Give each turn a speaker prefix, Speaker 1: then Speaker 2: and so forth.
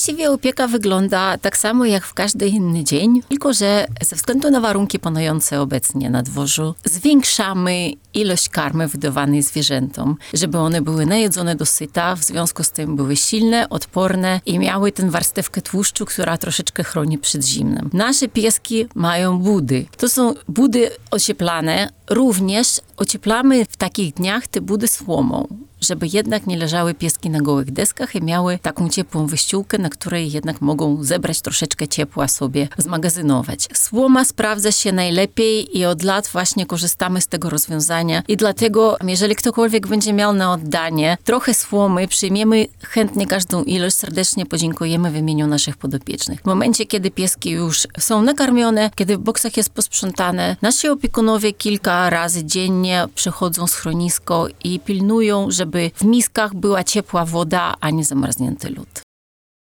Speaker 1: Właściwie opieka wygląda tak samo jak w każdy inny dzień, tylko że ze względu na warunki panujące obecnie na dworzu zwiększamy ilość karmy wydawanej zwierzętom, żeby one były najedzone do syta, w związku z tym były silne, odporne i miały tę warstewkę tłuszczu, która troszeczkę chroni przed zimnem. Nasze pieski mają budy. To są budy ocieplane. Również ocieplamy w takich dniach te budy słomą, żeby jednak nie leżały pieski na gołych deskach i miały taką ciepłą wyściółkę, na której jednak mogą zebrać troszeczkę ciepła sobie, zmagazynować. Słoma sprawdza się najlepiej i od lat właśnie korzystamy z tego rozwiązania i dlatego, jeżeli ktokolwiek będzie miał na oddanie trochę słomy, przyjmiemy chętnie każdą ilość, serdecznie podziękujemy w imieniu naszych podopiecznych. W momencie, kiedy pieski już są nakarmione, kiedy w boksach jest posprzątane, nasi opiekunowie kilka razy dziennie przychodzą schronisko i pilnują, żeby w miskach była ciepła woda, a nie zamarznięty lód.